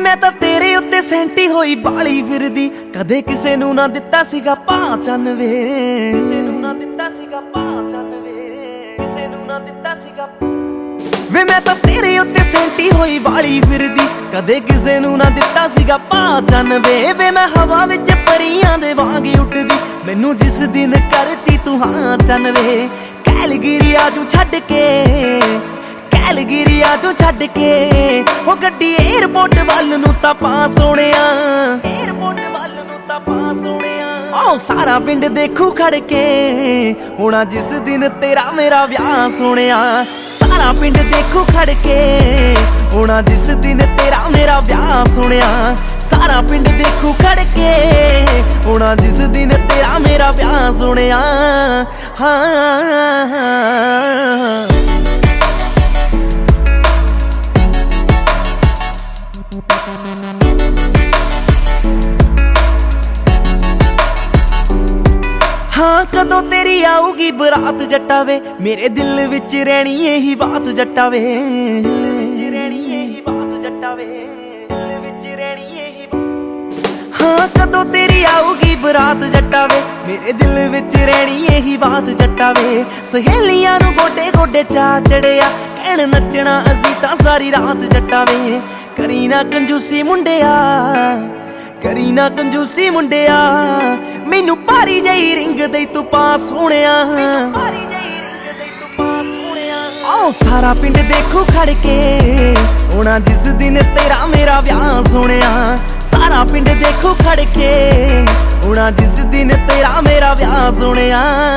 ਵੇ ਮੈਂ ਤਾਂ ਤੇਰੇ ਉੱਤੇ ਸੈਂਟੀ ਹੋਈ ਬਾਲੀ ਫਿਰਦੀ, ਕਦੇ ਕਿਸੇ ਨੂੰ ਨਾ ਦਿੱਤਾ ਸੀਗਾ ਪਹਿਚਾਨ ਵੇ, ਕਿਸੇ ਨੂੰ ਨਾ ਦਿੱਤਾ ਸੀਗਾ ਪਹਿਚਾਨ ਵੇ, ਕਿਸੇ ਨੂੰ ਨਾ ਦਿੱਤਾ ਸੀਗਾ ਵੇ ਮੈਂ ਤਾਂ ਤੇਰੇ ਉੱਤੇ ਸੈਂਟੀ ਹੋਈ ਬਾਲੀ ਫਿਰਦੀ, ਕਦੇ ਕਿਸੇ ਨੂੰ ਨਾ ਦਿੱਤਾ ਸੀਗਾ ਪਹਿਚਾਨ ਵੇ। ਵੇ ਮੈਂ ਹਵਾ ਵਿੱਚ ਪਰੀਆਂ ਦੇ ਵਾਂਗ ਉੱਡਦੀ, ਮੈਨੂੰ ਜਿਸ ਦਿਨ ਕਰਤੀ ਤੂੰ ਹਾਂ ਚੰਨ ਵੇ। ਕੈਲਗਰੀ ਆਜੂ ਛੱਡ ਕੇ, ਕੈਲਗਰੀ ਆਜੂ ਛੱਡ ਕੇ, ਉਹ ਗੱਡੀ ਏਅਰਪੋਰਟ ਵੱਲ ਨੂੰ ਤਾਂ ਪਾ ਸੋਹਣਿਆ, ਏਅਰਪੋਰਟ ਵੱਲ ਨੂੰ ਤਾਂ ਪਾ ਸੋਹਣਿਆ। ਆਹ ਸਾਰਾ ਪਿੰਡ ਦੇਖੂ ਖੜ ਕੇ, ਹੋਣਾ ਜਿਸ ਦਿਨ ਤੇਰਾ ਮੇਰਾ ਵਿਆਹ ਸੋਹਣਿਆ। ਸਾਰਾ ਪਿੰਡ ਦੇਖੂ ਖੜ ਕੇ, ਹੋਣਾ ਜਿਸ ਦਿਨ ਤੇਰਾ ਮੇਰਾ ਵਿਆਹ ਸੋਹਣਿਆ। ਸਾਰਾ ਪਿੰਡ ਦੇਖੂ ਖੜ ਕੇ, ਹੋਣਾ ਜਿਸ ਦਿਨ ਤੇਰਾ ਮੇਰਾ ਵਿਆਹ ਸੋਹਣਿਆ। ਹਾਂ ਹਾਂ ਕਦੋਂ ਤੇਰੀ ਆਊਗੀ ਬਰਾਤ ਜੱਟਾ ਵੇ, ਮੇਰੇ ਦਿਲ ਵਿੱਚ ਰਹਿਣੀ ਇਹੀ ਬਾਤ ਜੱਟਾ ਵੇ, ਰਹਿਣੀ ਇਹੀ ਬਾਤ ਜੱਟਾ ਵੇ, ਦਿਲ ਵਿੱਚ ਰਹਿਣੀ ਇਹੀ। ਹਾਂ ਕਦੋਂ ਤੇਰੀ ਆਊਗੀ ਬਰਾਤ ਜੱਟਾ ਵੇ, ਮੇਰੇ ਦਿਲ ਵਿੱਚ ਰਹਿਣੀ ਇਹੀ ਬਾਤ ਜੱਟਾ ਵੇ। ਸਹੇਲੀਆਂ ਨੂੰ ਗੋਡੇ ਗੋਡੇ ਚਾ ਚੜਿਆ, ਕਹਿਣ ਨੱਚਣਾ ਅਸੀਂ ਤਾਂ ਸਾਰੀ ਰਾਤ ਜੱਟਾ ਵੇ। ਕਰੀ ਨਾ ਕੰਜੂਸੀ ਮੁੰਡਿਆ, ਕਰੀ ਨਾ ਕੰਜੂਸੀ ਮੁੰਡਿਆ, ਮੈਨੂੰ ਭਾਰੀ ਜਈ ਰਿੰਗ ਦੇ ਤੂੰ ਪਾ ਸੋਹਣਿਆ, ਭਾਰੀ ਜਈ ਰਿੰਗ ਦੇ ਤੂੰ ਪਾ ਸੋਹਣਿਆ। ਆਹ ਸਾਰਾ ਪਿੰਡ ਦੇਖੂ ਖੜ ਕੇ, ਹੋਣਾ ਜਿਸ ਦਿਨ ਤੇਰਾ ਮੇਰਾ ਵਿਆਹ ਸੋਹਣਿਆ। ਸਾਰਾ ਪਿੰਡ ਦੇਖੂ ਖੜ ਕੇ, ਹੋਣਾ ਜਿਸ ਦਿਨ ਤੇਰਾ ਮੇਰਾ ਵਿਆਹ ਸੋਹਣਿਆ।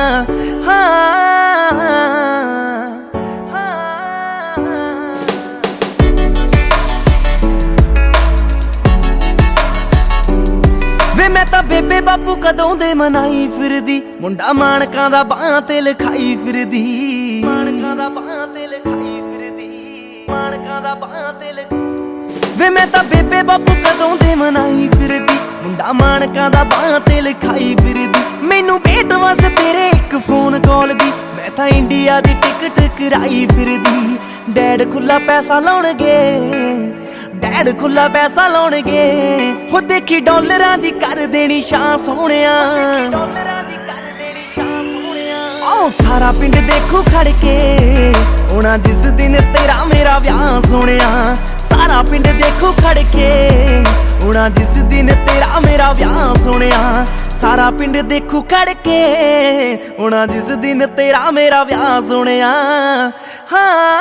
ਮੈਂ ਤਾਂ ਬੇਬੇ ਬਾਪੂ ਕਦੋਂ ਦੇ ਮਨਾਈ ਫਿਰਦੀ, ਮੁੰਡਾ ਮਾਣਕਾਂ ਦਾ ਬਾਹਾਂ ਤੇ ਲਿਖਾਈ ਫਿਰਦੀ, ਮਾਣਕਾਂ ਦਾ ਬਾਹਾਂ ਤੇ ਲਿਖਾਈ ਫਿਰਦੀ, ਮਾਣਕਾਂ ਦਾ ਬਾਹਾਂ ਤੇ ਵੇ ਮੈਂ ਤਾਂ ਬੇਬੇ ਬਾਪੂ ਕਦੋਂ ਦੇ ਮਨਾਈ ਫਿਰਦੀ, ਮੁੰਡਾ ਮਾਣਕਾਂ ਦਾ ਬਾਹਾਂ ਤੇ ਲਿਖਾਈ ਫਿਰਦੀ। ਮੈਨੂੰ ਭੇਟ ਵਸ ਤੇਰੇ ਇੱਕ ਫੋਨ ਕਾਲ ਦੀ, ਮੈਂ ਤਾਂ ਇੰਡੀਆ ਦੀ ਟਿਕਟ ਕਰਾਈ ਫਿਰਦੀ। ਡੈਡ ਖੁੱਲਾ ਪੈਸਾ ਲਾਉਣਗੇ, ਡੈਡ ਖੁੱਲਾ ਪੈਸਾ ਲਾਉਣਗੇ, ਉਹ ਦੇਖੀ ਡਾਲਰਾਂ ਦੀ ਕਰ ਦੇਣੀ ਸ਼ਾਂ ਸੋਹਣਿਆ, ਡਾਲਰਾਂ ਦੀ ਕਰ ਦੇਣੀ ਸ਼ਾਂ ਸੋਹਣਿਆ। ਆਹ ਸਾਰਾ ਪਿੰਡ ਦੇਖੂ ਖੜ ਕੇ, ਹੋਣਾ ਜਿਸ ਦਿਨ ਤੇਰਾ ਮੇਰਾ ਵਿਆਹ ਸੋਹਣਿਆ। ਸਾਰਾ ਪਿੰਡ ਦੇਖੂ ਖੜ ਕੇ, ਹੋਣਾ ਜਿਸ ਦਿਨ ਤੇਰਾ ਮੇਰਾ ਵਿਆਹ ਸੋਹਣਿਆ। ਸਾਰਾ ਪਿੰਡ ਦੇਖੂ ਖੜ ਕੇ, ਹੋਣਾ ਜਿਸ ਦਿਨ ਤੇਰਾ ਮੇਰਾ ਵਿਆਹ ਸੋਹਣਿਆ। ਹਾਂ